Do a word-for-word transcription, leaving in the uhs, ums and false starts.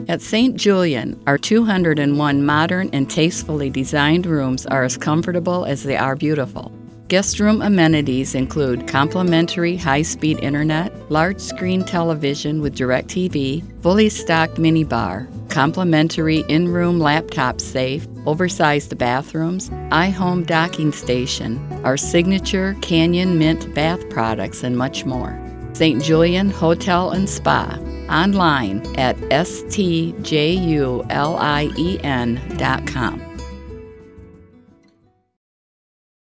At Saint Julian, our two hundred one modern and tastefully designed rooms are as comfortable as they are beautiful. Guest room amenities include complimentary high-speed internet, large-screen television with DirecTV, fully stocked minibar, complimentary in-room laptop safe, oversized bathrooms, iHome docking station, our signature Canyon Mint bath products, and much more. Saint Julian Hotel and Spa, online at s t julien dot com.